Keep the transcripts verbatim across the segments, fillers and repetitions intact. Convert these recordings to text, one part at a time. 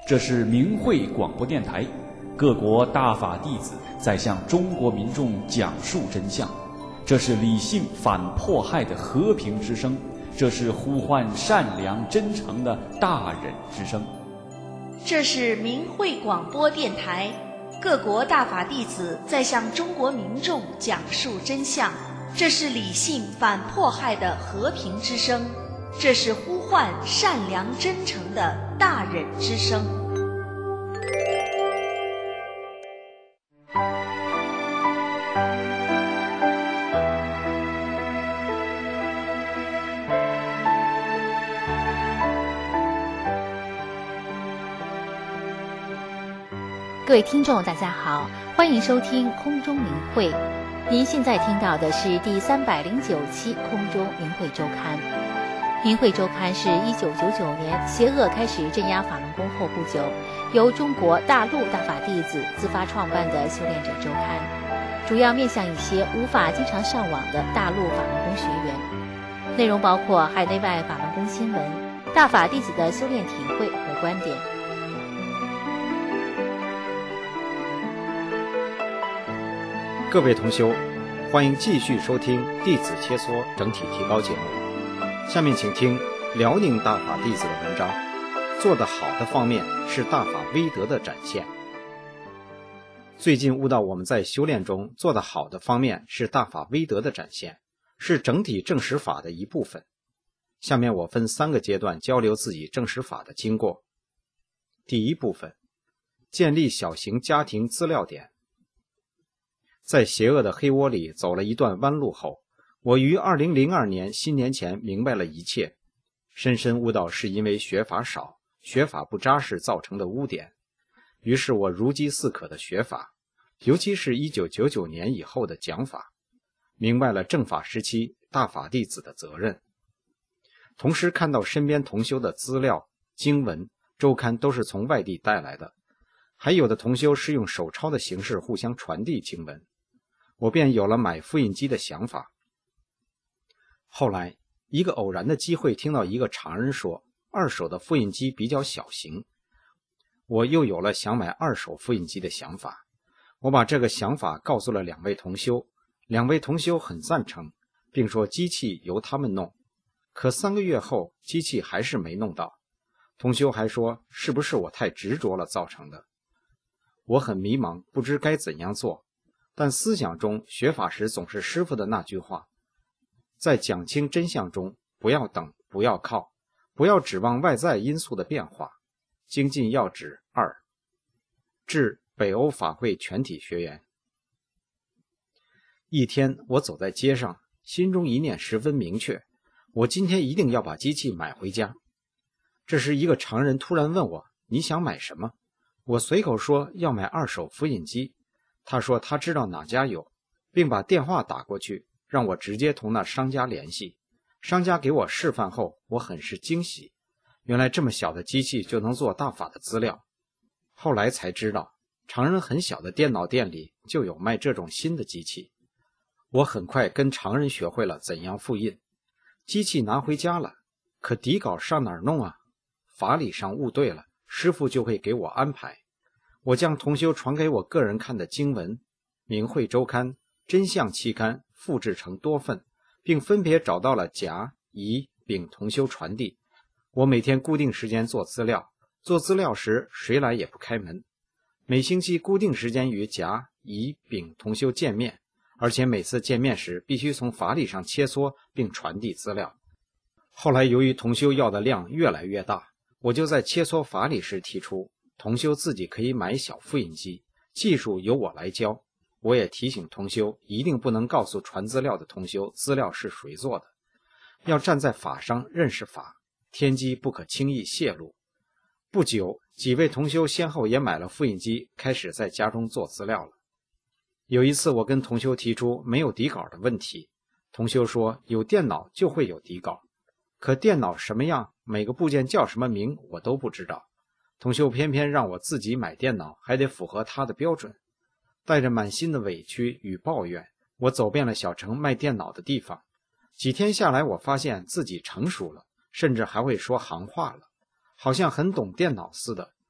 这是明慧广播电台，各国大法弟子在向中国民众讲述真相。这是理性反迫害的和平之声，这是呼唤善良真诚的大忍之声。 这是明慧广播电台，各国大法弟子在向中国民众讲述真相。这是理性反迫害的和平之声，这是呼唤善良真诚的大忍之声。 各位听众大家好，欢迎收听空中明慧。您现在听到的是第三百零九期空中明慧周刊。明慧周刊是一九九九年邪恶开始镇压法轮功后不久，由中国大陆大法弟子自发创办的修炼者周刊，主要面向一些无法经常上网的大陆法轮功学员，内容包括海内外法轮功新闻、大法弟子的修炼体会和观点。 各位同修，欢迎继续收听《弟子切磋整体提高》节目。下面请听辽宁大法弟子的文章，做得好的方面是大法威德的展现。最近悟到我们在修炼中做得好的方面是大法威德的展现，是整体正实法的一部分。下面我分三个阶段交流自己正实法的经过。第一部分，建立小型家庭资料点。在邪恶的黑窝里走了一段弯路后，我于二零零二年新年前明白了一切，深深悟到是因为学法少、学法不扎实造成的污点。于是我如饥似渴的学法，尤其是一九九九年以后的讲法，明白了正法时期大法弟子的责任。同时看到身边同修的资料、经文、周刊都是从外地带来的，还有的同修是用手抄的形式互相传递经文，我便有了买复印机的想法。后来一个偶然的机会听到一个常人说二手的复印机比较小型，我又有了想买二手复印机的想法。我把这个想法告诉了两位同修，两位同修很赞成，并说机器由他们弄。可三个月后机器还是没弄到，同修还说是不是我太执着了造成的。我很迷茫，不知该怎样做，但思想中学法时总是师父的那句话，在讲清真相中，不要等，不要靠，不要指望外在因素的变化。精进要旨二，致北欧法会全体学员。一天我走在街上，心中一念十分明确，我今天一定要把机器买回家。这时一个常人突然问我，你想买什么？我随口说要买二手复印机，他说他知道哪家有，并把电话打过去，让我直接同那商家联系。商家给我示范后，我很是惊喜，原来这么小的机器就能做大法的资料。后来才知道，常人很小的电脑店里就有卖这种新的机器。我很快跟常人学会了怎样复印。机器拿回家了，可底稿上哪儿弄啊？法理上悟对了，师父就会给我安排。我将同修传给我个人看的经文、明慧周刊、真相期刊复制成多份，并分别找到了甲、乙、丙同修传递。我每天固定时间做资料，做资料时谁来也不开门。每星期固定时间与甲、乙、丙同修见面，而且每次见面时必须从法理上切磋并传递资料。后来由于同修要的量越来越大，我就在切磋法理时提出，同修自己可以买小复印机，技术由我来教。我也提醒同修一定不能告诉传资料的同修资料是谁做的，要站在法上认识法，天机不可轻易泄露。不久，几位同修先后也买了复印机，开始在家中做资料了。有一次我跟同修提出没有底稿的问题，同修说有电脑就会有底稿，可电脑什么样，每个部件叫什么名我都不知道。同修偏偏让我自己买电脑，还得符合他的标准。带着满心的委屈与抱怨，我走遍了小城卖电脑的地方。几天下来，我发现自己成熟了，甚至还会说行话了，好像很懂电脑似的。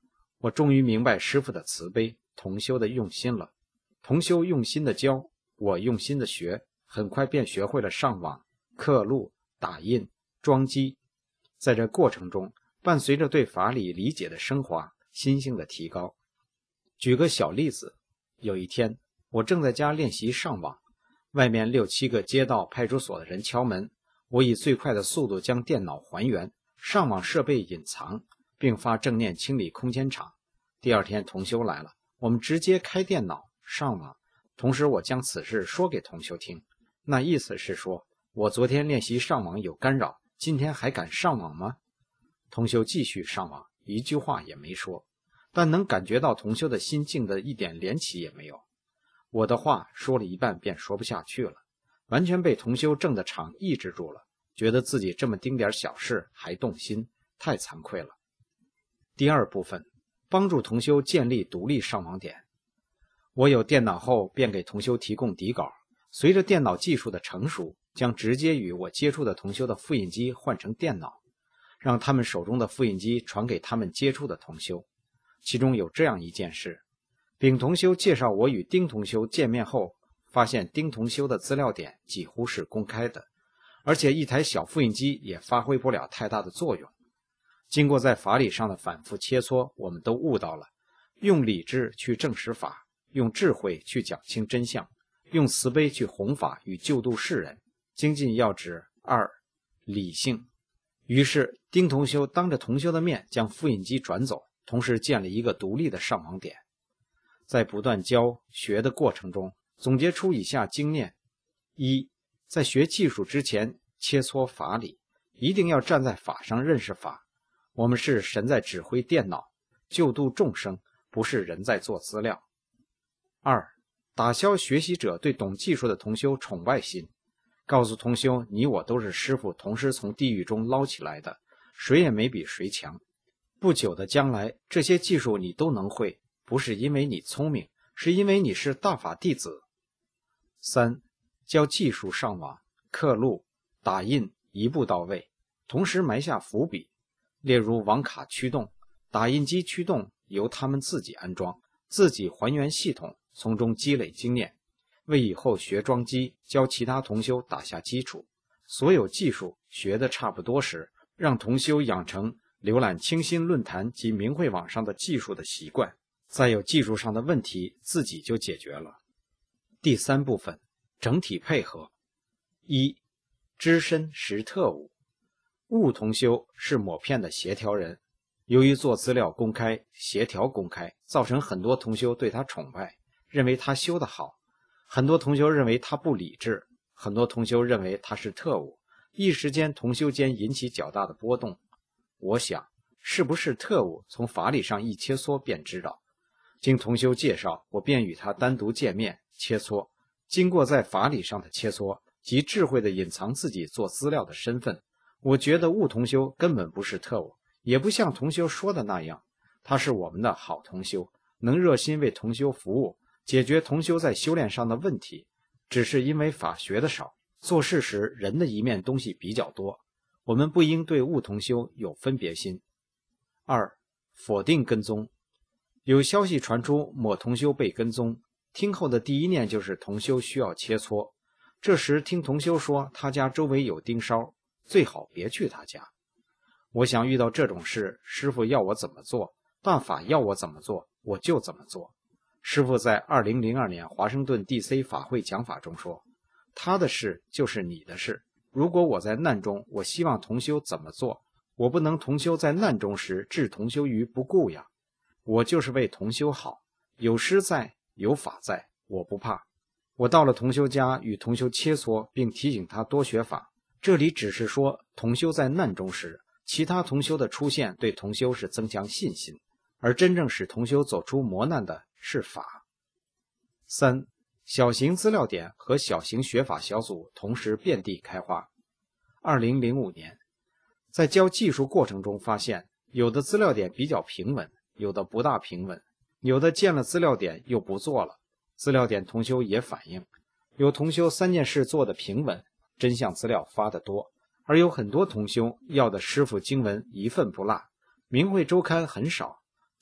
我终于明白师傅的慈悲，同修的用心了。同修用心的教，我用心的学，很快便学会了上网、刻录、打印、装机。在这过程中，伴随着对法理理解的升华，心性的提高。举个小例子，有一天我正在家练习上网，外面六七个街道派出所的人敲门，我以最快的速度将电脑还原，上网设备隐藏，并发正念清理空间场。第二天同修来了，我们直接开电脑上网，同时我将此事说给同修听。那意思是说，我昨天练习上网有干扰，今天还敢上网吗？同修继续上网，一句话也没说，但能感觉到同修的心境的一点连起也没有。我的话说了一半便说不下去了，完全被同修正的场抑制住了，觉得自己这么丁点小事还动心，太惭愧了。第二部分，帮助同修建立独立上网点。我有电脑后便给同修提供底稿，随着电脑技术的成熟，将直接与我接触的同修的复印机换成电脑，让他们手中的复印机传给他们接触的同修。其中有这样一件事，丙同修介绍我与丁同修见面后，发现丁同修的资料点几乎是公开的，而且一台小复印机也发挥不了太大的作用。经过在法理上的反复切磋，我们都悟到了，用理智去证实法，用智慧去讲清真相，用慈悲去弘法与救度世人。精进要旨二，理性。于是丁同修当着同修的面将复印机转走，同时建了一个独立的上网点。在不断教学的过程中，总结出以下经验：一，在学技术之前切磋法理，一定要站在法上认识法。我们是神在指挥电脑，救度众生，不是人在做资料。二，打消学习者对懂技术的同修崇拜心，告诉同修，你我都是师父同时从地狱中捞起来的，谁也没比谁强。不久的将来，这些技术你都能会，不是因为你聪明，是因为你是大法弟子。三，教技术上网、刻录、打印一步到位，同时埋下伏笔，例如网卡驱动、打印机驱动由他们自己安装，自己还原系统，从中积累经验，为以后学装机教其他同修打下基础。所有技术学得差不多时，让同修养成浏览清心论坛及明慧网上的技术的习惯，再有技术上的问题自己就解决了。第三部分，整体配合。一，只身识特务。悟同修是抹片的协调人，由于做资料公开、协调公开，造成很多同修对他崇拜，认为他修得好。很多同修认为他不理智，很多同修认为他是特务，一时间同修间引起较大的波动。我想，是不是特务，从法理上一切磋便知道。经同修介绍，我便与他单独见面切磋。经过在法理上的切磋及智慧的隐藏自己做资料的身份，我觉得悟同修根本不是特务，也不像同修说的那样，他是我们的好同修，能热心为同修服务，解决同修在修炼上的问题。只是因为法学的少，做事时人的一面东西比较多，我们不应对悟同修有分别心。二，否定跟踪。有消息传出某同修被跟踪，听后的第一念就是同修需要切磋。这时听同修说他家周围有盯梢，最好别去他家。我想遇到这种事，师父要我怎么做，大法要我怎么做，我就怎么做。师父在二零零二年华盛顿 D C 法会讲法中说，他的事就是你的事，如果我在难中，我希望同修怎么做，我不能同修在难中时置同修于不顾呀。我就是为同修好，有师在，有法在，我不怕。我到了同修家，与同修切磋，并提醒他多学法。这里只是说，同修在难中时，其他同修的出现对同修是增强信心，而真正使同修走出磨难的是法。三，小型资料点和小型学法小组同时遍地开花。二零零五年，在教技术过程中发现，有的资料点比较平稳，有的不大平稳，有的建了资料点又不做了。资料点同修也反映，有同修三件事做得平稳，真相资料发得多，而有很多同修要的师父经文一份不落，明慧周刊很少，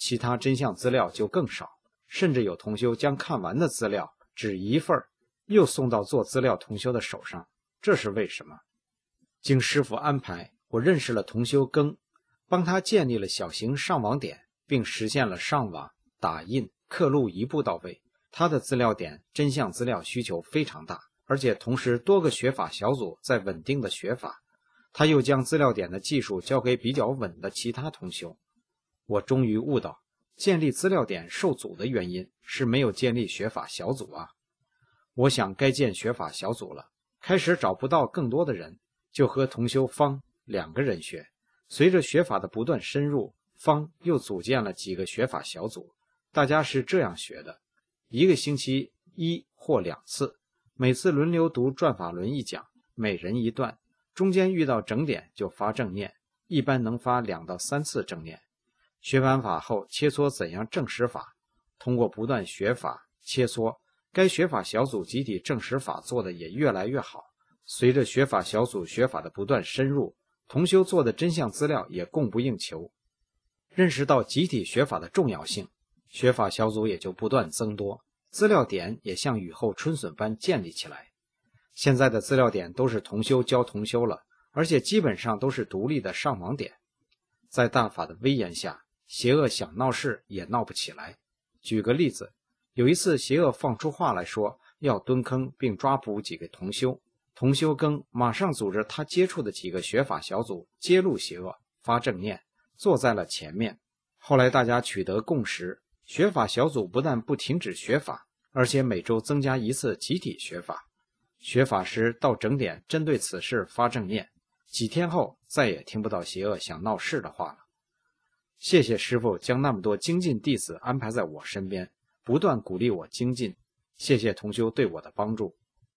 其他真相资料就更少，甚至有同修将看完的资料只一份又送到做资料同修的手上，这是为什么？经师父安排，我认识了同修庚，帮他建立了小型上网点，并实现了上网、打印、刻录一步到位。他的资料点真相资料需求非常大，而且同时多个学法小组在稳定的学法，他又将资料点的技术交给比较稳的其他同修。我终于悟到，建立资料点受阻的原因是没有建立学法小组啊。我想该建学法小组了，开始找不到更多的人，就和同修方两个人学。随着学法的不断深入，方又组建了几个学法小组，大家是这样学的：一个星期一或两次，每次轮流读转法轮一讲，每人一段，中间遇到整点就发正念，一般能发两到三次正念。学完法后切磋怎样证实法，通过不断学法切磋，该学法小组集体证实法做的也越来越好。随着学法小组学法的不断深入，同修做的真相资料也供不应求。认识到集体学法的重要性，学法小组也就不断增多，资料点也像雨后春笋般建立起来。现在的资料点都是同修教同修了，而且基本上都是独立的上网点。在大法的威严下，邪恶想闹事也闹不起来。举个例子，有一次邪恶放出话来说要蹲坑并抓捕几个同修，同修庚马上组织他接触的几个学法小组揭露邪恶，发正念，坐在了前面。后来大家取得共识，学法小组不但不停止学法，而且每周增加一次集体学法。学法时到整点针对此事发正念，几天后再也听不到邪恶想闹事的话了。谢谢师父将那么多精进弟子安排在我身边，不断鼓励我精进。谢谢同修对我的帮助。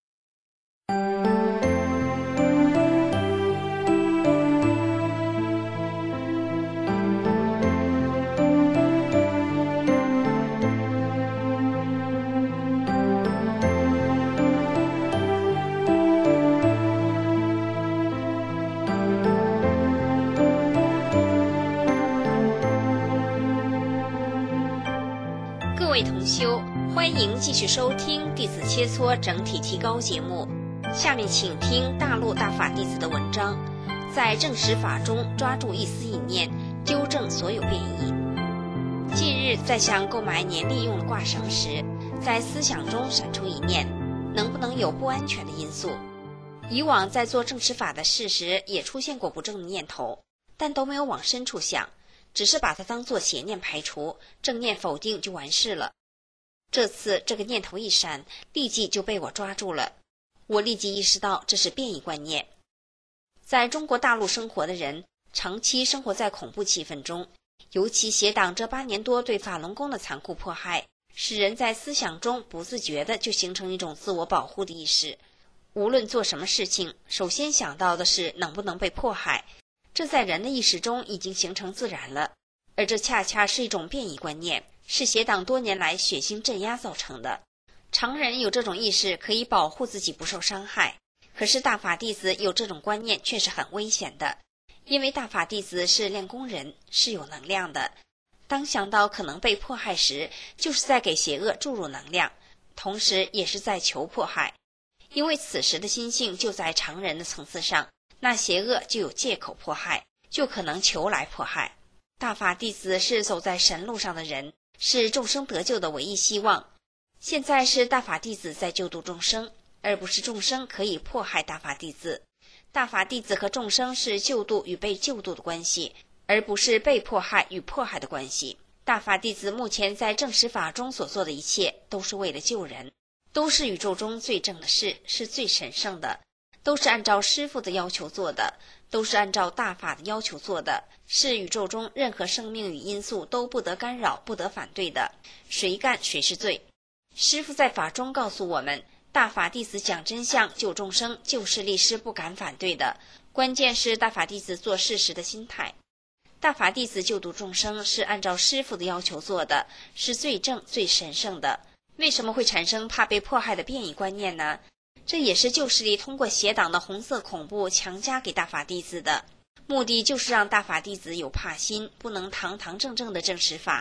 各位同修，欢迎继续收听弟子切磋整体提高节目。下面请听大陆大法弟子的文章，在正实法中抓住一丝一念，纠正所有变异。近日在想购买年历用的挂绳时，在思想中闪出一念，能不能有不安全的因素？以往在做正实法的事时也出现过不正的念头，但都没有往深处想，只是把它当作邪念排除，正念否定就完事了。这次这个念头一闪，立即就被我抓住了。我立即意识到这是变异观念。在中国大陆生活的人，长期生活在恐怖气氛中，尤其邪党这八年多对法轮功的残酷迫害，使人在思想中不自觉地就形成一种自我保护的意识。无论做什么事情，首先想到的是能不能被迫害，这在人的意识中已经形成自然了。而这恰恰是一种变异观念，是邪党多年来血腥镇压造成的。常人有这种意识可以保护自己不受伤害，可是大法弟子有这种观念却是很危险的，因为大法弟子是练功人，是有能量的。当想到可能被迫害时，就是在给邪恶注入能量，同时也是在求迫害。因为此时的心性就在常人的层次上，那邪恶就有借口迫害，就可能求来迫害。大法弟子是走在神路上的人，是众生得救的唯一希望。现在是大法弟子在救度众生，而不是众生可以迫害大法弟子。大法弟子和众生是救度与被救度的关系，而不是被迫害与迫害的关系。大法弟子目前在正实法中所做的一切，都是为了救人，都是宇宙中最正的事，是最神圣的，都是按照师父的要求做的，都是按照大法的要求做的，是宇宙中任何生命与因素都不得干扰，不得反对的，谁干谁是罪。师父在法中告诉我们，大法弟子讲真相救众生，救世利师不敢反对的，关键是大法弟子做事时的心态。大法弟子救度众生是按照师父的要求做的，是最正最神圣的。为什么会产生怕被迫害的变异观念呢？这也是旧势力通过邪党的红色恐怖强加给大法弟子的，目的就是让大法弟子有怕心，不能堂堂正正的正实法，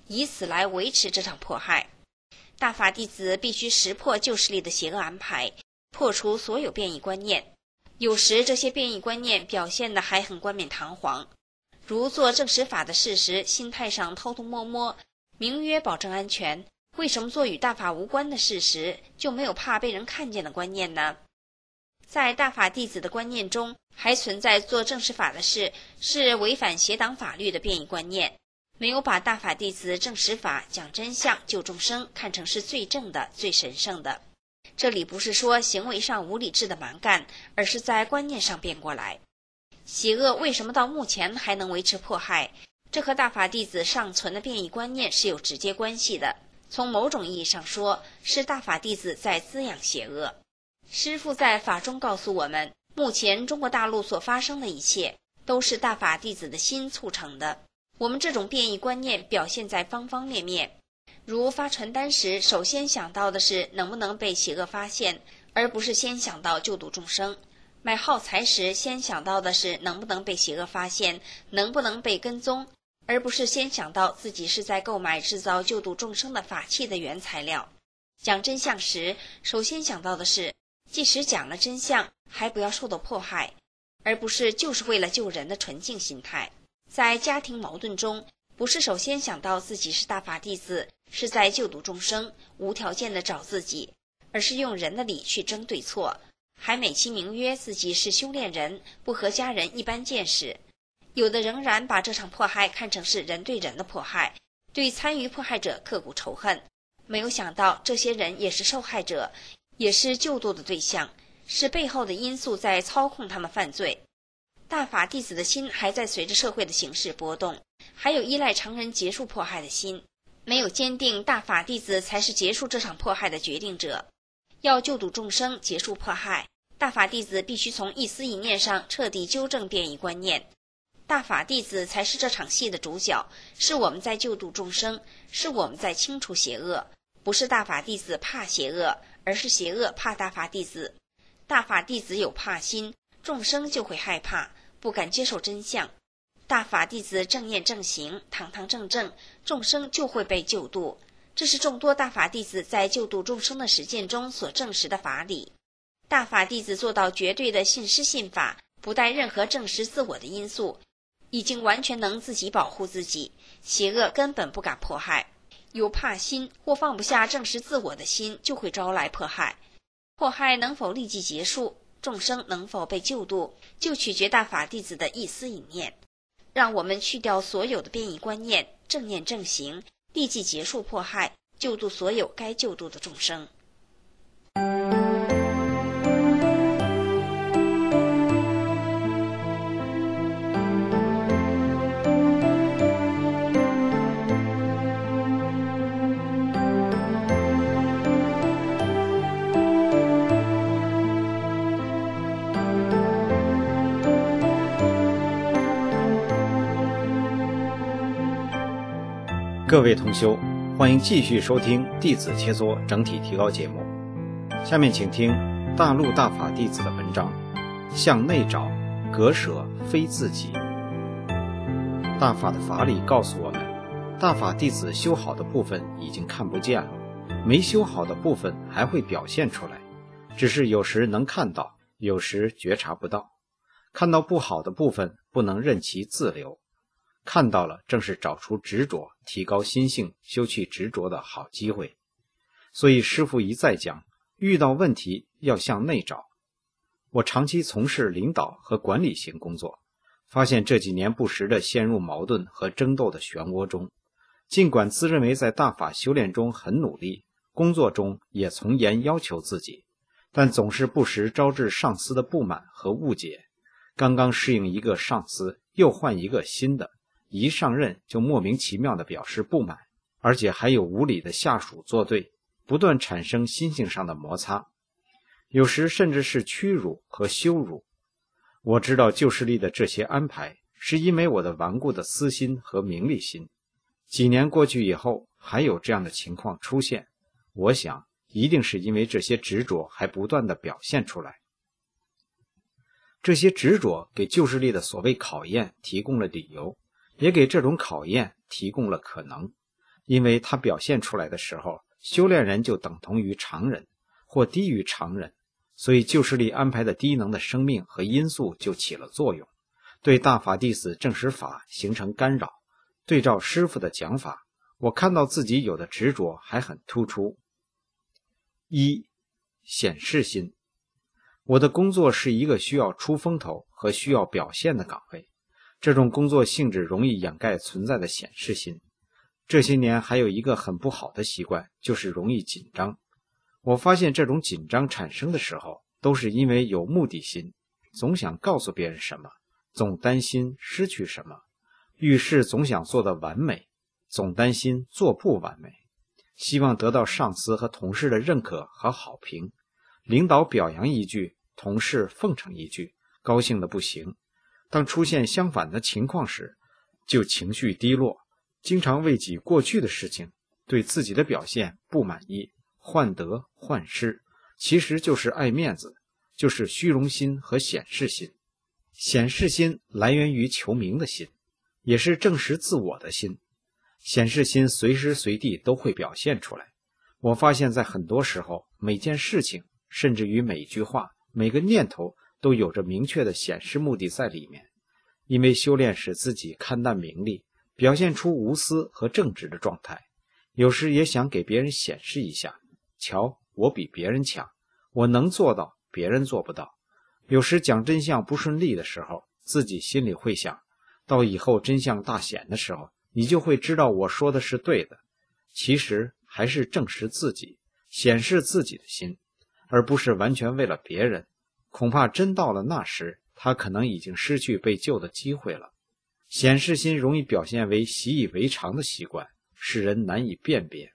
以此来维持这场迫害。大法弟子必须识破旧势力的邪恶安排，破除所有变异观念。有时这些变异观念表现得还很冠冕堂皇，如做正实法的事时心态上偷偷摸摸，名曰保证安全，为什么做与大法无关的事时就没有怕被人看见的观念呢？在大法弟子的观念中，还存在做正实法的事是违反邪党法律的变异观念，没有把大法弟子正实法、讲真相、救众生看成是最正的、最神圣的。这里不是说行为上无理智的蛮干，而是在观念上变过来。邪恶为什么到目前还能维持迫害？这和大法弟子尚存的变异观念是有直接关系的。从某种意义上说，是大法弟子在滋养邪恶。师父在法中告诉我们，目前中国大陆所发生的一切都是大法弟子的心促成的。我们这种变异观念表现在方方面面，如发传单时首先想到的是能不能被邪恶发现，而不是先想到救度众生；买耗材时先想到的是能不能被邪恶发现，能不能被跟踪，而不是先想到自己是在购买制造救度众生的法器的原材料。讲真相时首先想到的是即使讲了真相还不要受到迫害，而不是就是为了救人的纯净心态。在家庭矛盾中，不是首先想到自己是大法弟子，是在救度众生，无条件的找自己，而是用人的理去争对错，还美其名曰自己是修炼人，不和家人一般见识。有的仍然把这场迫害看成是人对人的迫害，对参与迫害者刻骨仇恨，没有想到这些人也是受害者，也是救度的对象，是背后的因素在操控他们犯罪。大法弟子的心还在随着社会的形势波动，还有依赖常人结束迫害的心，没有坚定大法弟子才是结束这场迫害的决定者。要救度众生，结束迫害，大法弟子必须从一思一念上彻底纠正变异观念。大法弟子才是这场戏的主角，是我们在救度众生，是我们在清除邪恶，不是大法弟子怕邪恶，而是邪恶怕大法弟子。大法弟子有怕心，众生就会害怕，不敢接受真相。大法弟子正念正行，堂堂正正，众生就会被救度。这是众多大法弟子在救度众生的实践中所证实的法理。大法弟子做到绝对的信师信法，不带任何证实自我的因素，已经完全能自己保护自己，邪恶根本不敢迫害。有怕心或放不下证实自我的心，就会招来迫害。迫害能否立即结束，众生能否被救度，就取决大法弟子的一思一念。让我们去掉所有的变异观念，正念正行，立即结束迫害，救度所有该救度的众生。 各位同修，欢迎继续收听弟子切磋整体提高节目。下面请听大陆大法弟子的文章，向内找，割舍非自己。大法的法理告诉我们，大法弟子修好的部分已经看不见了，没修好的部分还会表现出来，只是有时能看到，有时觉察不到。看到不好的部分，不能任其自流，看到了正是找出执着，提高心性，修去执着的好机会。所以师父一再讲，遇到问题要向内找。我长期从事领导和管理型工作，发现这几年不时地陷入矛盾和争斗的漩涡中。尽管自认为在大法修炼中很努力，工作中也从严要求自己，但总是不时招致上司的不满和误解。刚刚适应一个上司，又换一个新的，一上任就莫名其妙地表示不满，而且还有无理的下属作对，不断产生心性上的摩擦，有时甚至是屈辱和羞辱。我知道旧势力的这些安排，是因为我的顽固的私心和名利心。几年过去以后，还有这样的情况出现，我想一定是因为这些执着还不断地表现出来。这些执着给旧势力的所谓考验提供了理由，也给这种考验提供了可能。 因为它表现出来的时候，修炼人就等同于常人或低于常人，所以旧势力安排的低能的生命和因素就起了作用，对大法弟子证实法形成干扰。对照师父的讲法，我看到自己有的执着还很突出。一、显示心。我的工作是一个需要出风头和需要表现的岗位，这种工作性质容易掩盖存在的显示心。这些年还有一个很不好的习惯，就是容易紧张。我发现这种紧张产生的时候，都是因为有目的心，总想告诉别人什么，总担心失去什么，遇事总想做得完美，总担心做不完美，希望得到上司和同事的认可和好评，领导表扬一句，同事奉承一句，高兴的不行。当出现相反的情况时，就情绪低落，经常为己过去的事情，对自己的表现不满意，患得患失，其实就是爱面子，就是虚荣心和显示心。显示心来源于求名的心，也是证实自我的心。显示心随时随地都会表现出来。我发现在很多时候，每件事情，甚至于每一句话，每个念头都有着明确的显示目的在里面。因为修炼使自己看淡名利，表现出无私和正直的状态，有时也想给别人显示一下，瞧，我比别人强，我能做到，别人做不到。有时讲真相不顺利的时候，自己心里会想，到以后真相大显的时候，你就会知道我说的是对的。其实还是证实自己，显示自己的心，而不是完全为了别人。恐怕真到了那时，他可能已经失去被救的机会了。显示心容易表现为习以为常的习惯，使人难以辨别。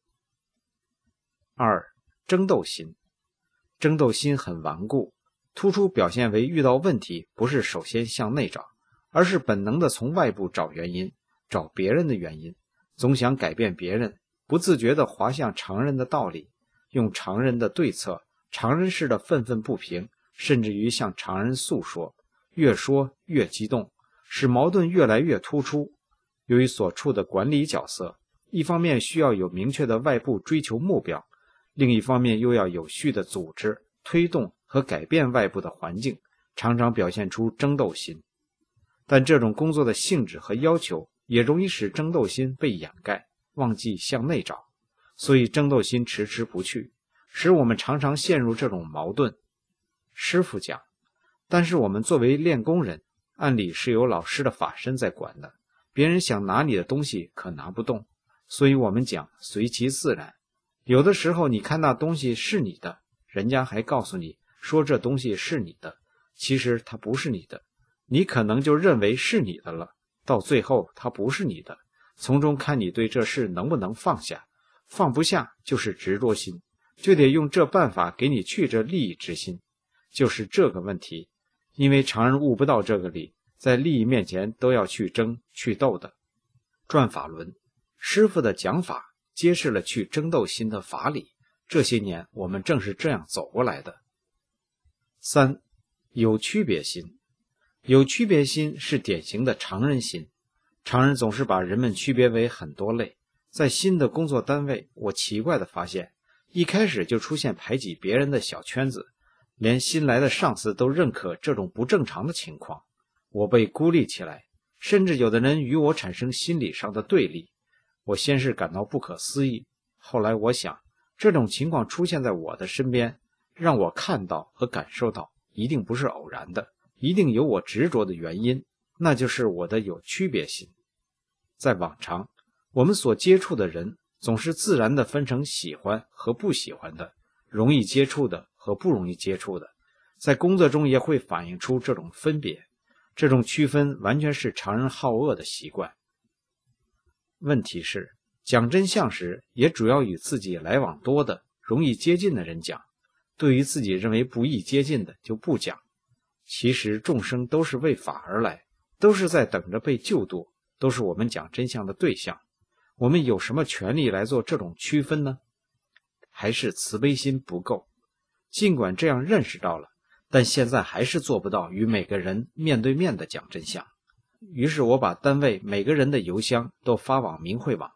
二、争斗心。争斗心很顽固，突出表现为遇到问题不是首先向内找，而是本能的从外部找原因，找别人的原因，总想改变别人，不自觉地滑向常人的道理，用常人的对策，常人式的愤愤不平，甚至于向常人诉说，越说越激动，使矛盾越来越突出。由于所处的管理角色，一方面需要有明确的外部追求目标，另一方面又要有序的组织、推动和改变外部的环境，常常表现出争斗心。但这种工作的性质和要求也容易使争斗心被掩盖，忘记向内找，所以争斗心迟迟不去，使我们常常陷入这种矛盾。师父讲，但是我们作为练功人，按理是有老师的法身在管的，别人想拿你的东西可拿不动，所以我们讲随其自然。有的时候你看那东西是你的，人家还告诉你说这东西是你的，其实它不是你的，你可能就认为是你的了，到最后它不是你的，从中看你对这事能不能放下，放不下就是执着心，就得用这办法给你去这利益之心，就是这个问题。因为常人悟不到这个理，在利益面前都要去争去斗的。转法轮，师父的讲法揭示了去争斗心的法理，这些年我们正是这样走过来的。三、有区别心。有区别心是典型的常人心，常人总是把人们区别为很多类。在新的工作单位，我奇怪地发现，一开始就出现排挤别人的小圈子，连新来的上司都认可这种不正常的情况，我被孤立起来，甚至有的人与我产生心理上的对立。我先是感到不可思议，后来我想，这种情况出现在我的身边，让我看到和感受到，一定不是偶然的，一定有我执着的原因，那就是我的有区别心。在往常，我们所接触的人总是自然地分成喜欢和不喜欢的，容易接触的和不容易接触的，在工作中也会反映出这种分别。这种区分完全是常人好恶的习惯。问题是，讲真相时也主要与自己来往多的、容易接近的人讲，对于自己认为不易接近的就不讲。其实众生都是为法而来，都是在等着被救度，都是我们讲真相的对象。我们有什么权利来做这种区分呢？还是慈悲心不够。尽管这样认识到了，但现在还是做不到与每个人面对面的讲真相。于是我把单位每个人的邮箱都发往明慧网，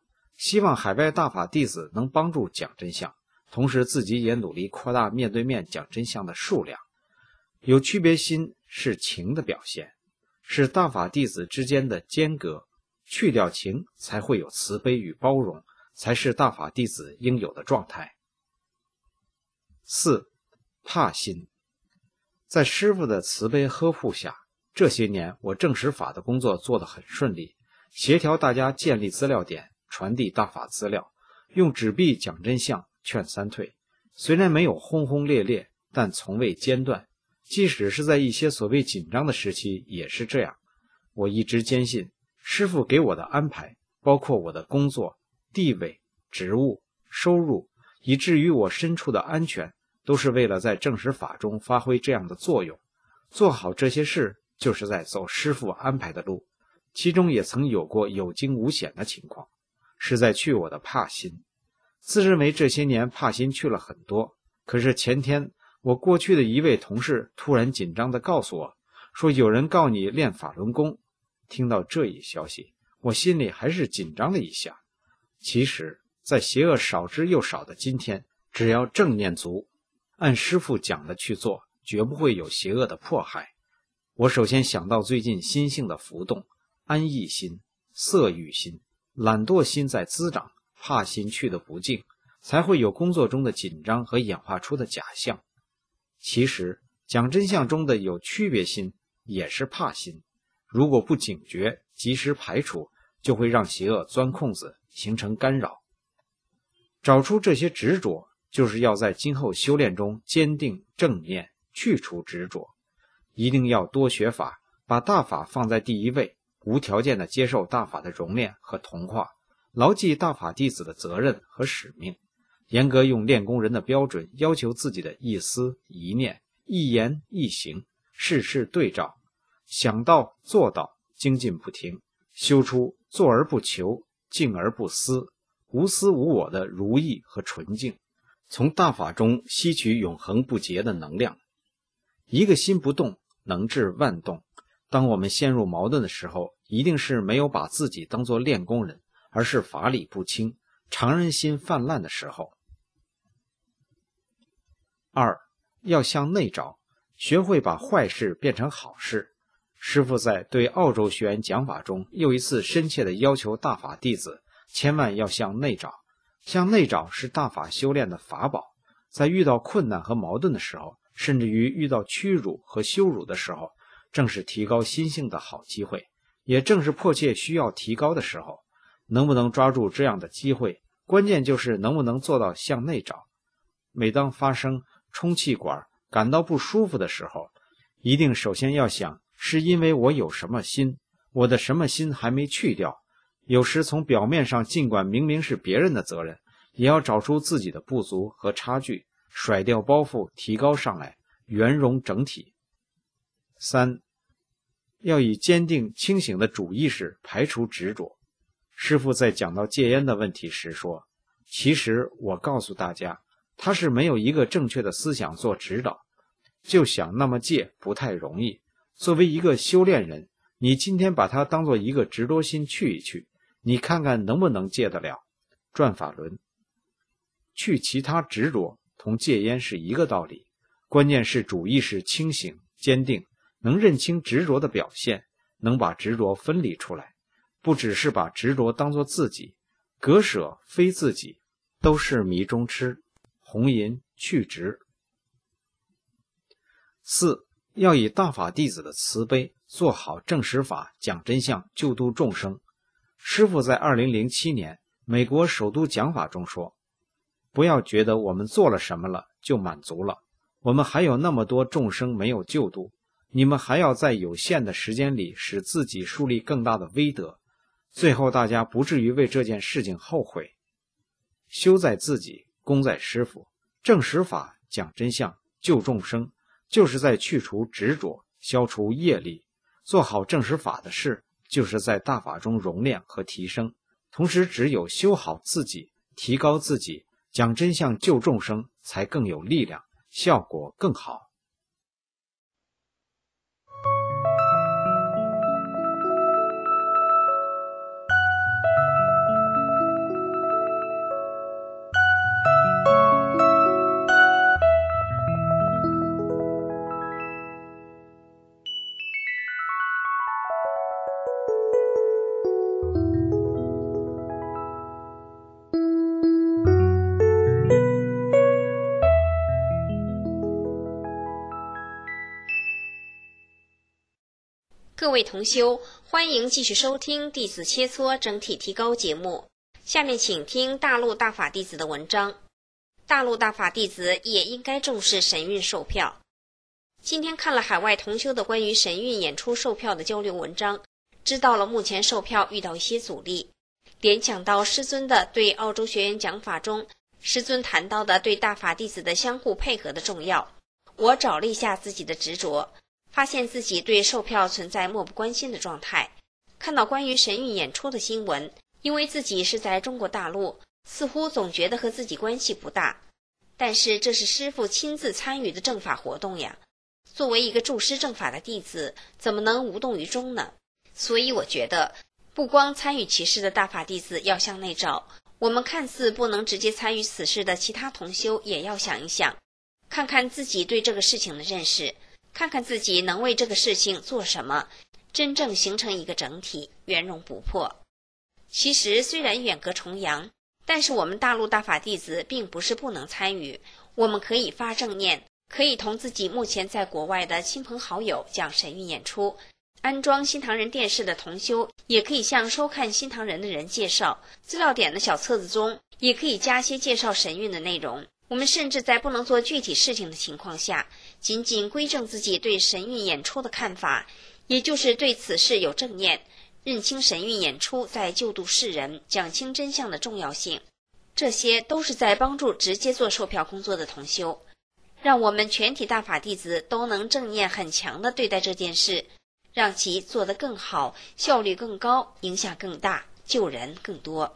希望海外大法弟子能帮助讲真相，同时自己也努力扩大面对面讲真相的数量。有区别心是情的表现，是大法弟子之间的间隔，去掉情才会有慈悲与包容，才是大法弟子应有的状态。四、怕心。在师父的慈悲呵护下，这些年我证实法的工作做得很顺利，协调大家建立资料点，传递大法资料，用纸币讲真相，劝三退。虽然没有轰轰烈烈，但从未间断，即使是在一些所谓紧张的时期也是这样。我一直坚信师父给我的安排，包括我的工作、地位、职务、收入，以至于我身处的安全，都是为了在证实法中发挥这样的作用。做好这些事，就是在走师父安排的路，其中也曾有过有惊无险的情况，是在去我的怕心。自认为这些年怕心去了很多，可是前天我过去的一位同事突然紧张地告诉我，说有人告你练法轮功。听到这一消息，我心里还是紧张了一下。其实在邪恶少之又少的今天，只要正念足，按师父讲的去做，绝不会有邪恶的迫害。我首先想到最近心性的浮动，安逸心、色欲心、懒惰心在滋长，怕心去得不净，才会有工作中的紧张和演化出的假象。其实讲真相中的有区别心也是怕心，如果不警觉及时排除，就会让邪恶钻空子，形成干扰。找出这些执着，就是要在今后修炼中坚定正念，去除执着。一定要多学法，把大法放在第一位，无条件的接受大法的熔炼和同化，牢记大法弟子的责任和使命，严格用练功人的标准要求自己的一思一念、一言一行，事事对照，想到做到，精进不停，修出做而不求，静而不思，无私无我的如意和纯净，从大法中吸取永恒不竭的能量。一个心不动，能治万动。当我们陷入矛盾的时候，一定是没有把自己当作练功人，而是法理不清、常人心泛滥的时候。二、要向内找，学会把坏事变成好事。师父在对澳洲学员讲法中，又一次深切地要求大法弟子千万要向内找。向内找是大法修炼的法宝，在遇到困难和矛盾的时候，甚至于遇到屈辱和羞辱的时候，正是提高心性的好机会，也正是迫切需要提高的时候。能不能抓住这样的机会，关键就是能不能做到向内找。每当发生充气管感到不舒服的时候，一定首先要想，是因为我有什么心，我的什么心还没去掉。有时从表面上，尽管明明是别人的责任，也要找出自己的不足和差距，甩掉包袱，提高上来，圆融整体。三、要以坚定清醒的主意识排除执着。师父在讲到戒烟的问题时说，其实我告诉大家，他是没有一个正确的思想做指导，就想那么戒不太容易。作为一个修炼人，你今天把它当做一个执着心去一去，你看看能不能戒得了。转法轮，去其他执着同戒烟是一个道理，关键是主意识清醒坚定，能认清执着的表现，能把执着分离出来，不只是把执着当作自己，割舍非自己，都是迷中痴。红银去执。四、要以大法弟子的慈悲，做好正实法，讲真相，救度众生。师父在二零零七年美国首都讲法中说，不要觉得我们做了什么了就满足了，我们还有那么多众生没有救度，你们还要在有限的时间里使自己树立更大的威德，最后大家不至于为这件事情后悔。修在自己，功在师父，正实法，讲真相，救众生，就是在去除执着，消除业力。做好正实法的事，就是在大法中熔炼和提升。同时只有修好自己，提高自己，讲真相救众生，才更有力量，效果更好。 各位同修，欢迎继续收听弟子切磋整体提高节目。下面请听大陆大法弟子的文章。大陆大法弟子也应该重视神韵售票。今天看了海外同修的关于神韵演出售票的交流文章，知道了目前售票遇到一些阻力。联想到师尊的对澳洲学员讲法中，师尊谈到的对大法弟子的相互配合的重要，我找了一下自己的执着，发现自己对售票存在漠不关心的状态。看到关于神韵演出的新闻，因为自己是在中国大陆，似乎总觉得和自己关系不大。但是这是师父亲自参与的正法活动呀，作为一个助师正法的弟子，怎么能无动于衷呢？所以我觉得，不光参与其事的大法弟子要向内找，我们看似不能直接参与此事的其他同修也要想一想，看看自己对这个事情的认识，看看自己能为这个事情做什么，真正形成一个整体，圆融不破。其实虽然远隔重洋，但是我们大陆大法弟子并不是不能参与，我们可以发正念，可以同自己目前在国外的亲朋好友讲神韵演出。安装新唐人电视的同修也可以向收看新唐人的人介绍，资料点的小册子中也可以加些介绍神韵的内容。我们甚至在不能做具体事情的情况下，仅仅归正自己对神韵演出的看法，也就是对此事有正念，认清神韵演出在救度世人、讲清真相的重要性，这些都是在帮助直接做售票工作的同修。让我们全体大法弟子都能正念很强地对待这件事，让其做得更好，效率更高，影响更大，救人更多。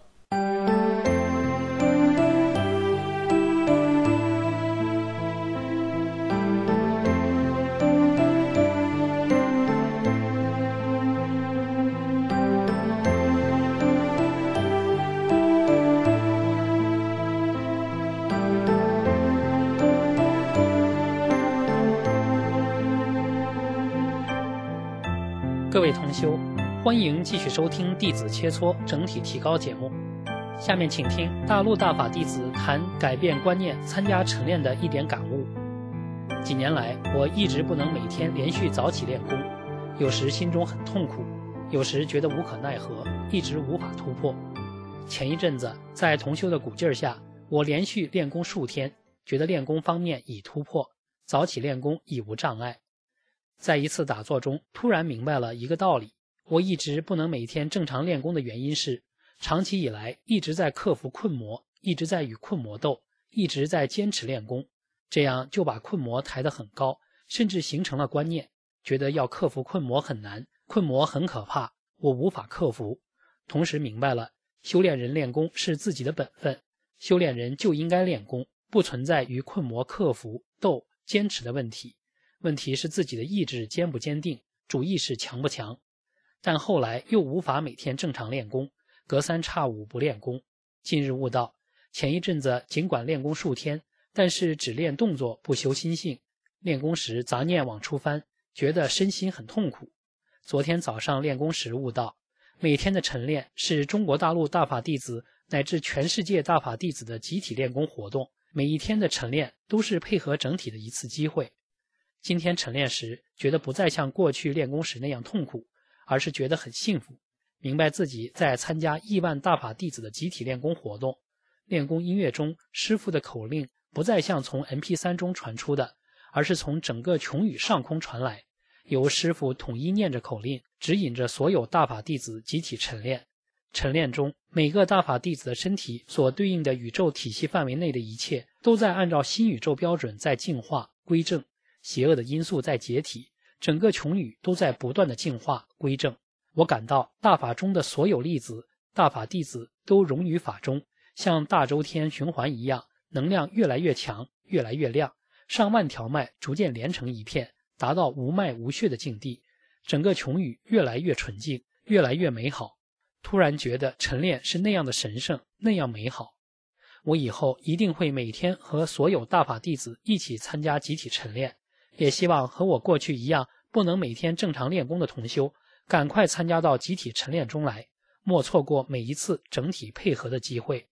各位同修，欢迎继续收听弟子切磋整体提高节目。下面请听大陆大法弟子谈改变观念、参加晨练的一点感悟。几年来，我一直不能每天连续早起练功，有时心中很痛苦，有时觉得无可奈何，一直无法突破。前一阵子，在同修的鼓劲儿下，我连续练功数天，觉得练功方面已突破，早起练功已无障碍。在一次打坐中，突然明白了一个道理，我一直不能每天正常练功的原因是，长期以来一直在克服困魔，一直在与困魔斗，一直在坚持练功，这样就把困魔抬得很高，甚至形成了观念，觉得要克服困魔很难，困魔很可怕，我无法克服。同时明白了，修炼人练功是自己的本分，修炼人就应该练功，不存在与困魔克服、斗、坚持的问题。问题是自己的意志坚不坚定，主意识强不强。但后来又无法每天正常练功，隔三差五不练功。近日悟道，前一阵子尽管练功数天，但是只练动作不修心性，练功时杂念往出翻，觉得身心很痛苦。昨天早上练功时悟道，每天的晨练是中国大陆大法弟子乃至全世界大法弟子的集体练功活动，每一天的晨练都是配合整体的一次机会。今天晨练时，觉得不再像过去练功时那样痛苦，而是觉得很幸福，明白自己在参加亿万大法弟子的集体练功活动。练功音乐中，师父的口令不再像从 M P 三 中传出的，而是从整个穹宇上空传来，由师父统一念着口令，指引着所有大法弟子集体晨练。晨练中，每个大法弟子的身体所对应的宇宙体系范围内的一切，都在按照新宇宙标准在进化归正，邪恶的因素在解体，整个穹宇都在不断的进化归正。我感到大法中的所有粒子、大法弟子都融于法中，像大周天循环一样，能量越来越强，越来越亮，上万条脉逐渐连成一片，达到无脉无血的境地，整个穹宇越来越纯净，越来越美好。突然觉得晨练是那样的神圣，那样美好。我以后一定会每天和所有大法弟子一起参加集体晨练，也希望和我过去一样不能每天正常练功的同修，赶快参加到集体晨练中来，莫错过每一次整体配合的机会。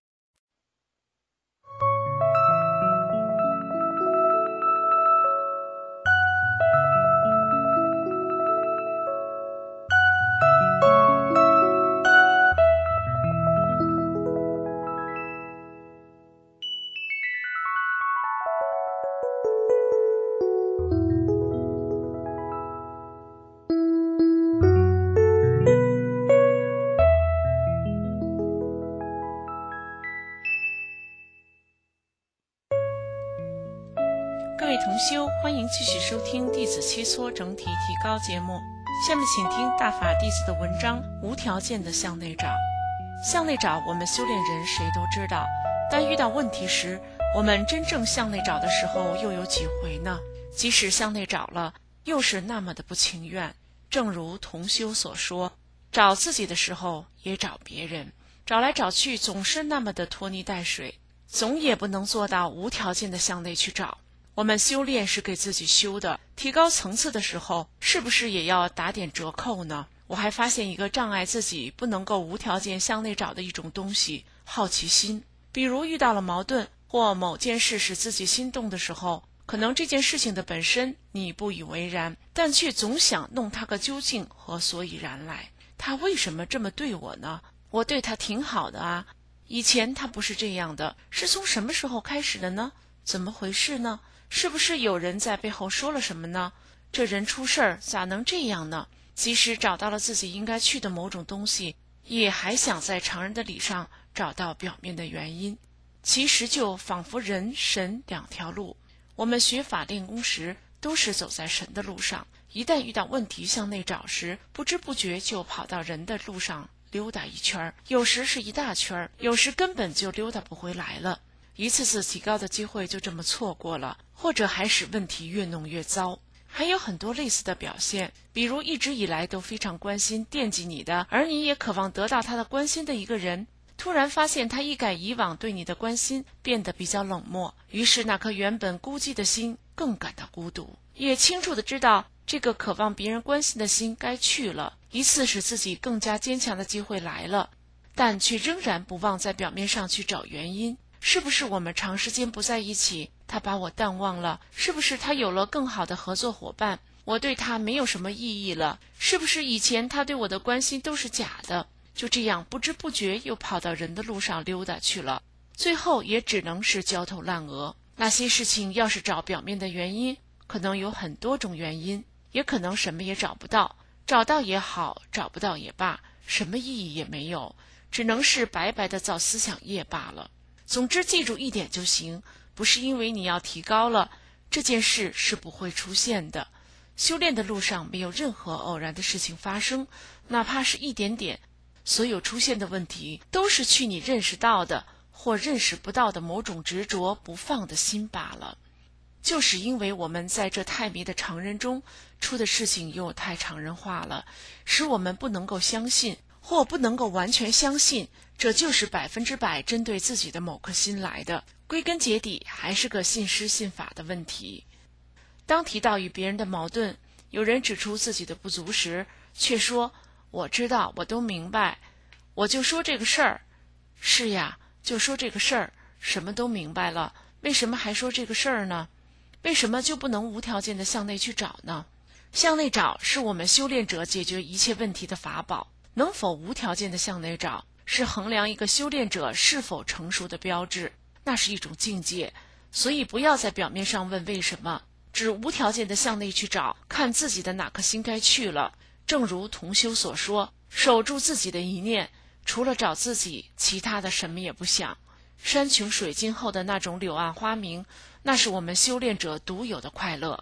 同修，欢迎继续收听弟子切磋整体提高节目。下面请听大法弟子的文章《无条件的向内找》。向内找，我们修炼人谁都知道，但遇到问题时，我们真正向内找的时候又有几回呢？即使向内找了，又是那么的不情愿。正如同修所说，找自己的时候也找别人，找来找去总是那么的拖泥带水，总也不能做到无条件的向内去找。我们修炼是给自己修的，提高层次的时候，是不是也要打点折扣呢？我还发现一个障碍自己不能够无条件向内找的一种东西，好奇心。比如遇到了矛盾，或某件事使自己心动的时候，可能这件事情的本身你不以为然，但却总想弄它个究竟和所以然来。他为什么这么对我呢？我对他挺好的啊，以前他不是这样的，是从什么时候开始的呢？怎么回事呢？是不是有人在背后说了什么呢？这人出事儿咋能这样呢？即使找到了自己应该去的某种东西，也还想在常人的理上找到表面的原因。其实就仿佛人神两条路，我们学法练功时都是走在神的路上，一旦遇到问题向内找时，不知不觉就跑到人的路上溜达一圈，有时是一大圈，有时根本就溜达不回来了。一次次提高的机会就这么错过了，或者还使问题越弄越糟。还有很多类似的表现，比如一直以来都非常关心惦记你的，而你也渴望得到他的关心的一个人，突然发现他一改以往对你的关心，变得比较冷漠，于是那颗原本孤寂的心更感到孤独，也清楚地知道这个渴望别人关心的心该去了。一次使自己更加坚强的机会来了，但却仍然不忘在表面上去找原因。是不是我们长时间不在一起，他把我淡忘了？是不是他有了更好的合作伙伴，我对他没有什么意义了？是不是以前他对我的关心都是假的？就这样不知不觉又跑到人的路上溜达去了，最后也只能是焦头烂额。那些事情要是找表面的原因，可能有很多种原因，也可能什么也找不到，找到也好，找不到也罢，什么意义也没有，只能是白白的造思想业罢了。总之记住一点就行，不是因为你要提高了，这件事是不会出现的。修炼的路上没有任何偶然的事情发生，哪怕是一点点，所有出现的问题都是去你认识到的或认识不到的某种执着不放的心罢了。就是因为我们在这太迷的常人中出的事情又太常人化了，使我们不能够相信，或不能够完全相信这就是百分之百针对自己的某颗心来的。归根结底还是个信师信法的问题。当提到与别人的矛盾，有人指出自己的不足时，却说我知道，我都明白，我就说这个事儿。是呀，就说这个事儿，什么都明白了，为什么还说这个事儿呢？为什么就不能无条件的向内去找呢？向内找是我们修炼者解决一切问题的法宝，能否无条件的向内找，是衡量一个修炼者是否成熟的标志，那是一种境界。所以不要在表面上问为什么，只无条件的向内去找，看自己的哪颗心该去了。正如同修所说，守住自己的一念，除了找自己，其他的什么也不想。山穷水尽后的那种柳暗花明，那是我们修炼者独有的快乐。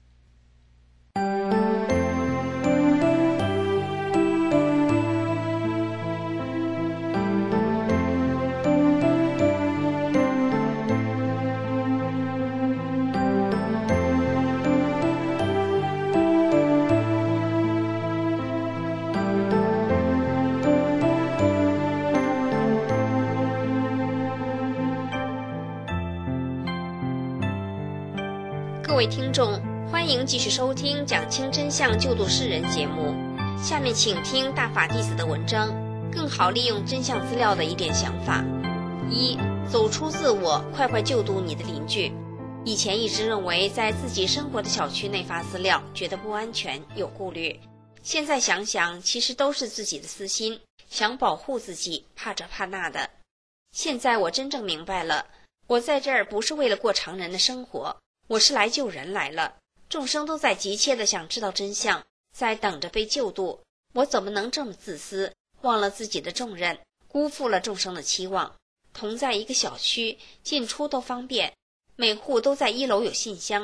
各位听众，欢迎继续收听讲清真相救度世人节目。下面请听大法弟子的文章，更好利用真相资料的一点想法。一、走出自我，快快救度你的邻居。以前一直认为在自己生活的小区内发资料，觉得不安全，有顾虑。现在想想，其实都是自己的私心，想保护自己，怕这怕那的。现在我真正明白了，我在这儿不是为了过常人的生活，我是来救人来了。众生都在急切地想知道真相，在等着被救度，我怎么能这么自私，忘了自己的重任，辜负了众生的期望。同在一个小区，进出都方便，每户都在一楼有信箱，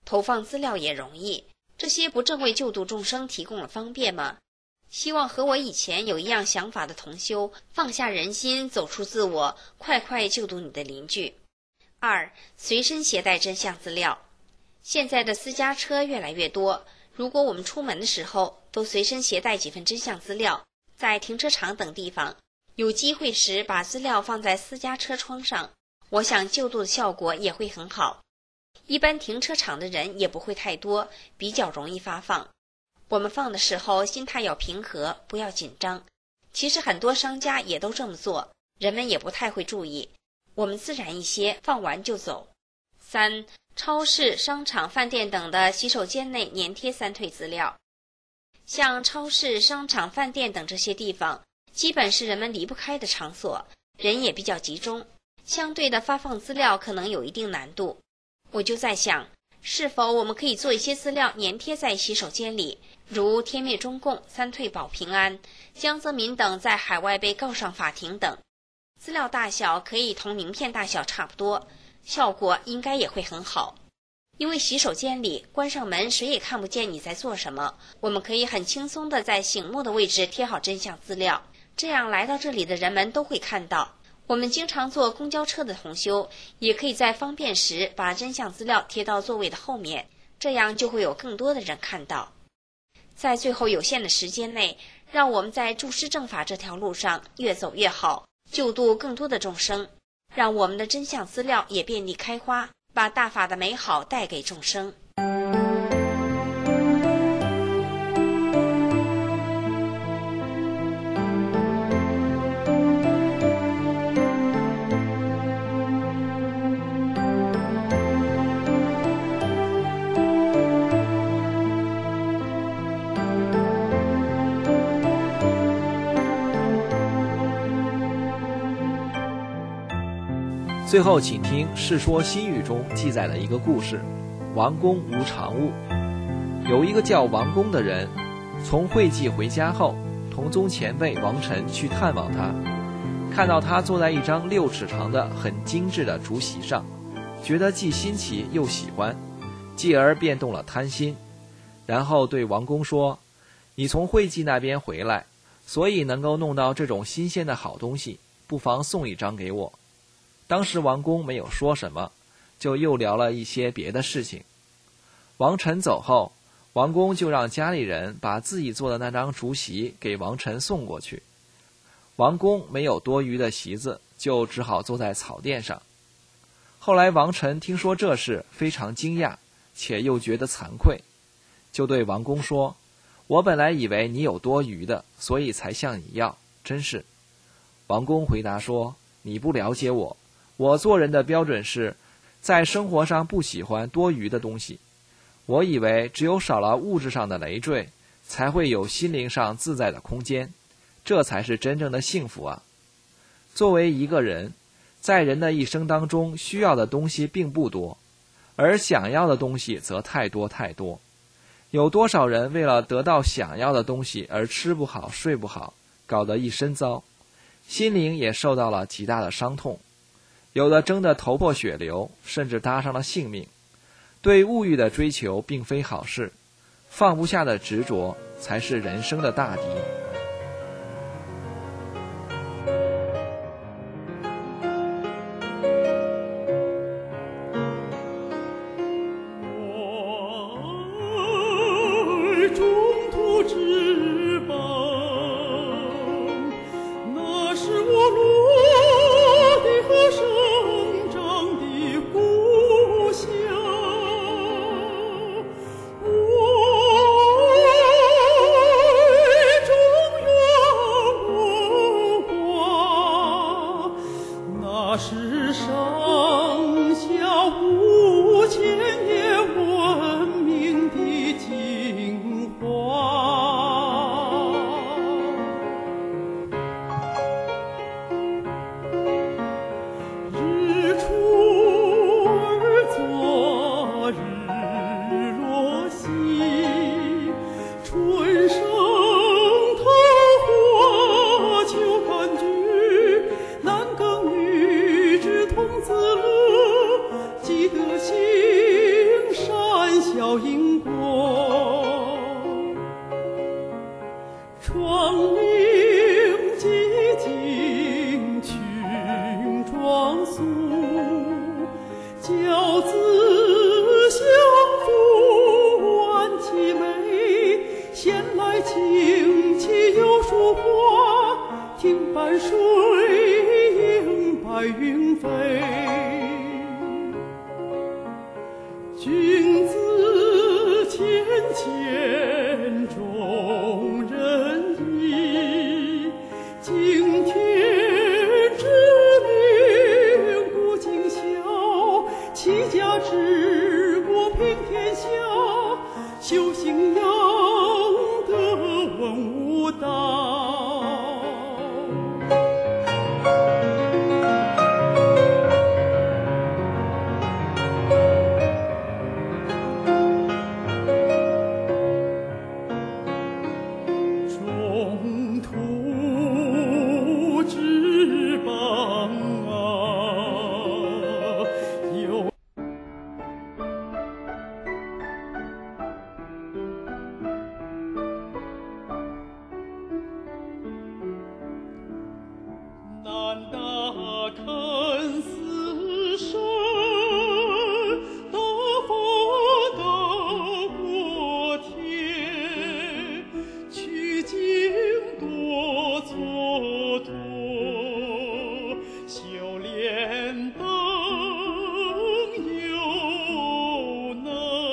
投放资料也容易，这些不正为救度众生提供了方便吗？希望和我以前有一样想法的同修放下人心，走出自我，快快救度你的邻居。二、随身携带真相资料。现在的私家车越来越多，如果我们出门的时候都随身携带几份真相资料，在停车场等地方有机会时把资料放在私家车窗上，我想救度的效果也会很好。一般停车场的人也不会太多，比较容易发放。我们放的时候心态要平和，不要紧张。其实很多商家也都这么做，人们也不太会注意，我们自然一些，放完就走。三、超市、商场、饭店等的洗手间内粘贴三退资料。像超市、商场、饭店等这些地方，基本是人们离不开的场所，人也比较集中，相对的发放资料可能有一定难度。我就在想，是否我们可以做一些资料粘贴在洗手间里，如天灭中共、三退保平安、江泽民等在海外被告上法庭等，资料大小可以同名片大小差不多，效果应该也会很好。因为洗手间里关上门，谁也看不见你在做什么，我们可以很轻松地在醒目的位置贴好真相资料，这样来到这里的人们都会看到。我们经常坐公交车的同修也可以在方便时把真相资料贴到座位的后面，这样就会有更多的人看到。在最后有限的时间内，让我们在注释正法这条路上越走越好，救度更多的众生，让我们的真相资料也遍地开花，把大法的美好带给众生。 最后请听《世说新语》中记载的一个故事，王公无常物。有一个叫王公的人，从会稽回家后，同宗前辈王晨去探望他，看到他坐在一张六尺长的很精致的竹席上，觉得既新奇又喜欢，继而便动了贪心，然后对王公说：你从会稽那边回来，所以能够弄到这种新鲜的好东西，不妨送一张给我。当时王公没有说什么，就又聊了一些别的事情。王晨走后，王公就让家里人把自己做的那张竹席给王晨送过去。王公没有多余的席子，就只好坐在草垫上。后来王晨听说这事，非常惊讶，且又觉得惭愧，就对王公说：我本来以为你有多余的，所以才向你要，真是。王公回答说：你不了解我，我做人的标准是，在生活上不喜欢多余的东西。我以为只有少了物质上的累赘，才会有心灵上自在的空间，这才是真正的幸福啊！作为一个人，在人的一生当中需要的东西并不多，而想要的东西则太多太多。有多少人为了得到想要的东西而吃不好睡不好，搞得一身糟，心灵也受到了极大的伤痛。有的争得头破血流，甚至搭上了性命。对物欲的追求并非好事，放不下的执着才是人生的大敌。 我伴水映白云飞。君子谦谦重仁义，敬天之命不尽孝，齐家治国平天下，修行养德文武道。中途之邦啊，有难打肯死生，大法大国天，取经多蹉跎，修炼等有能，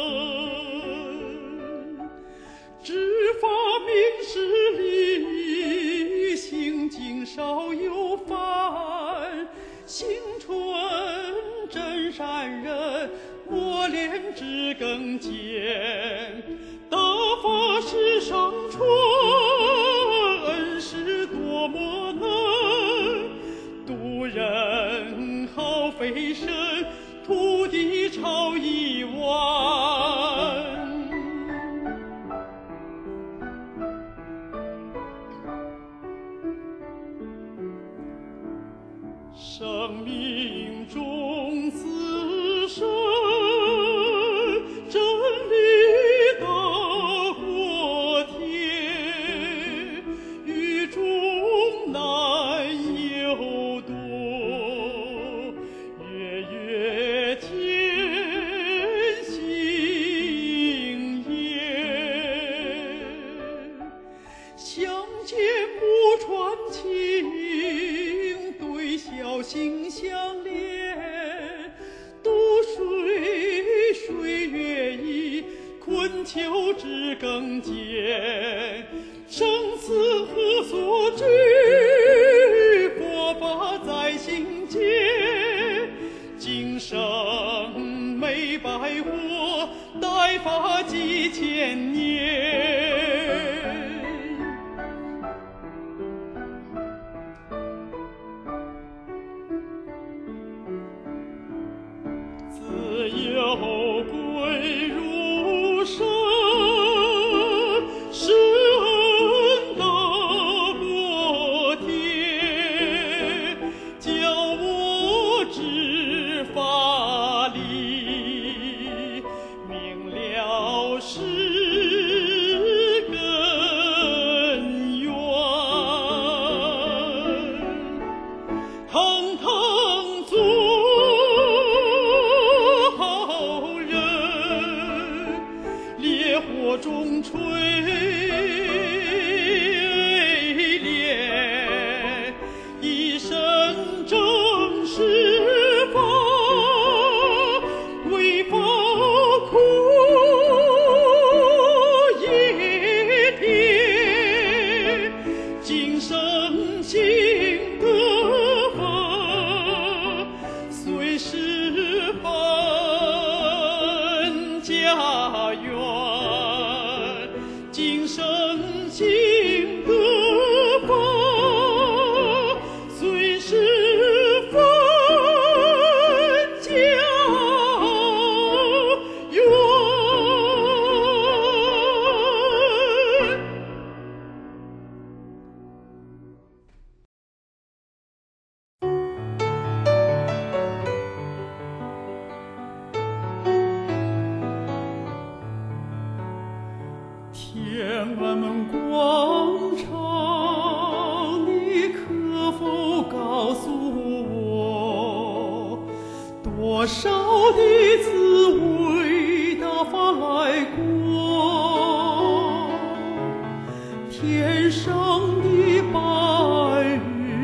知法明事理，行径少有犯，心纯真善人，磨练知更坚，大法师上传，恩师多么能，渡人好飞身，土地超一万。生命中自身，真理大过天，与众难有多，月月天行也，相见不传情，对笑心相连，渡水水月移，困囚知更坚，生死何所惧，佛法在心间，今生没白活，待发几千年。自有归如神，施恩大过天，教我知法理，明了是根源，堂堂做烈火中锤炼，一身正是法，为法苦也甜，今生行得法，虽是分家园，今生行得法，虽是分家园。天安门广场，你可否告诉我，多少弟子为大法来过？天上的白云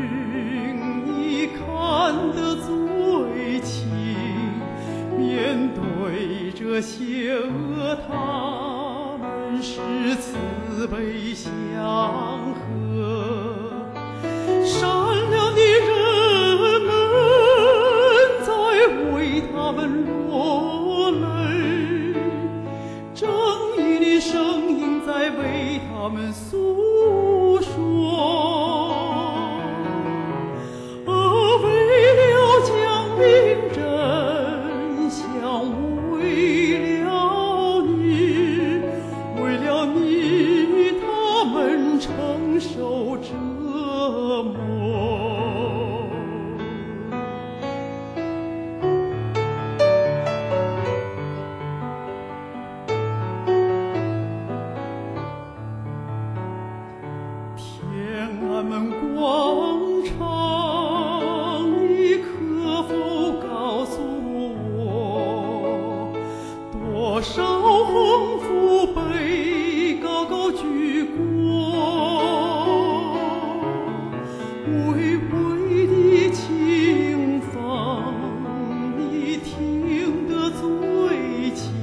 巍巍的清风，你听得最清。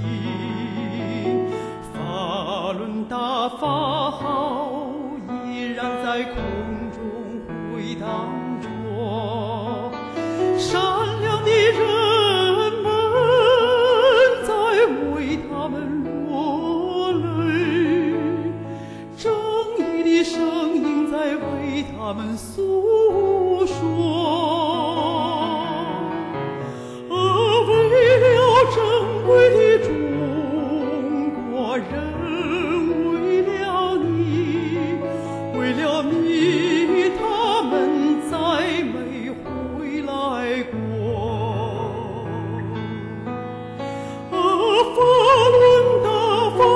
法轮大法号依然在空中回荡着，善良的人们在为他们落泪，正义的声音在为他们诉说。而为了珍贵的中国人，为了你，为了你，他们再没回来过。而法轮大法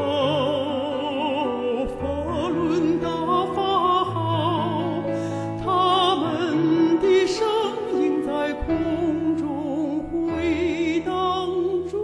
号，法轮大法号，他们的声音在空中回荡着。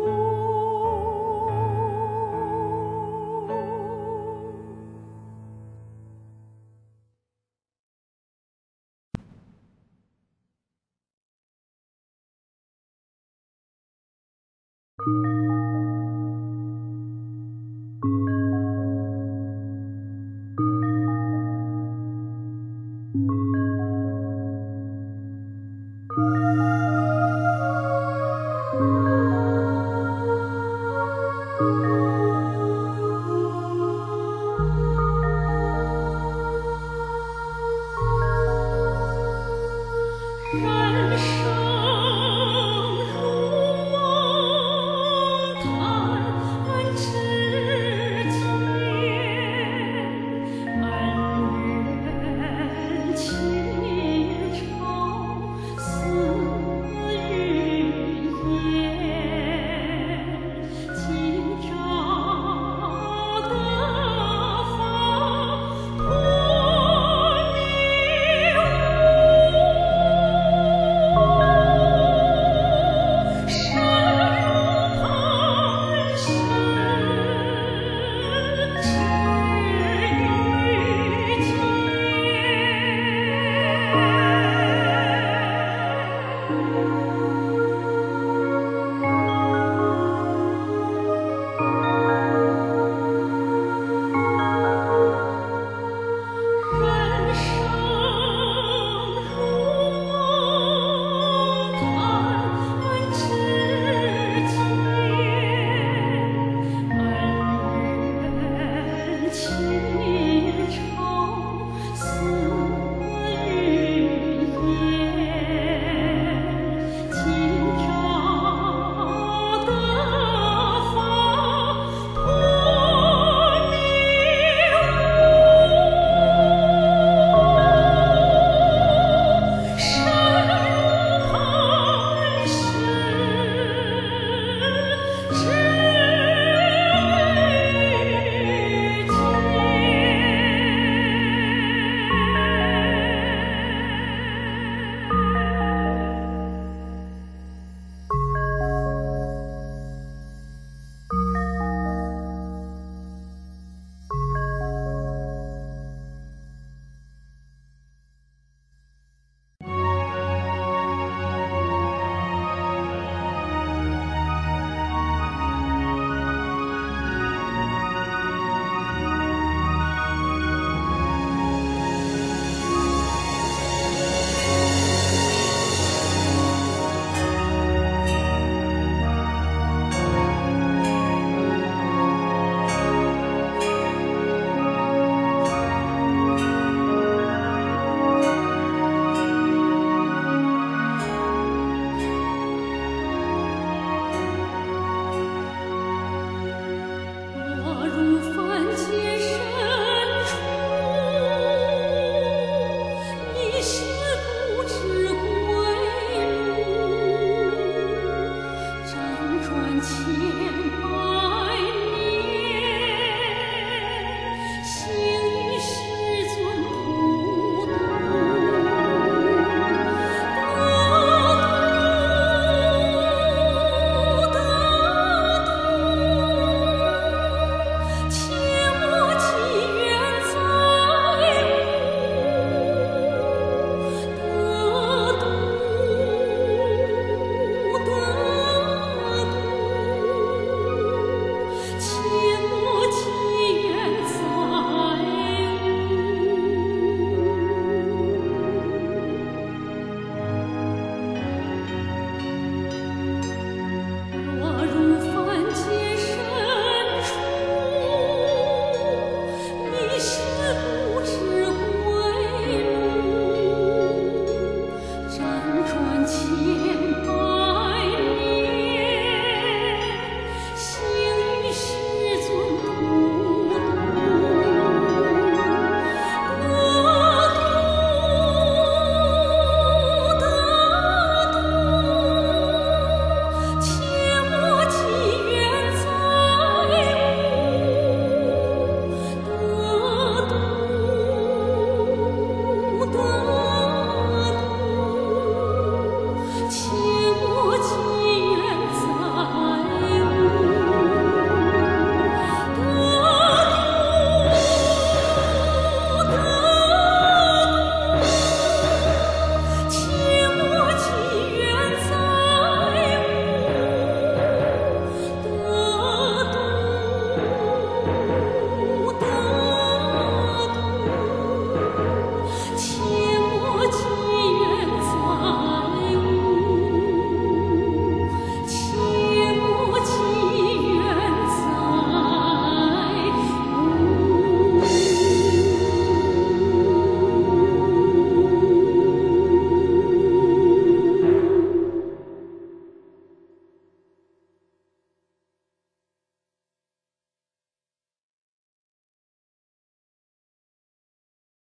让